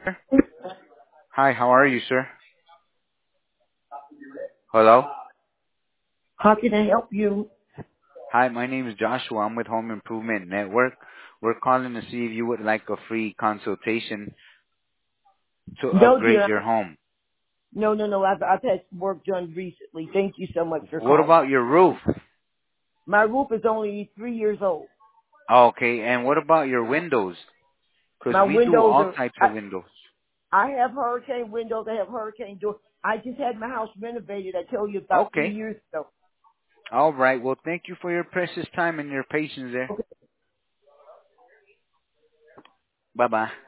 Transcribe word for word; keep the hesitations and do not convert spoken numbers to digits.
Hi, how are you, sir? Hello? How can I help you? Hi, my name is Joshua. I'm with Home Improvement Network. We're calling to see if you would like a free consultation to No, upgrade dear. your home. No, no, no. I've, I've had work done recently. Thank you so much for What calling. about your roof? My roof is only three years old. Okay, and what about your windows? Because My we do windows all are, types I, of windows. I have hurricane windows. I have hurricane doors. I just had my house renovated. I told you about three Okay. years ago. All right. Well, thank you for your precious time and your patience there. Okay. Bye-bye.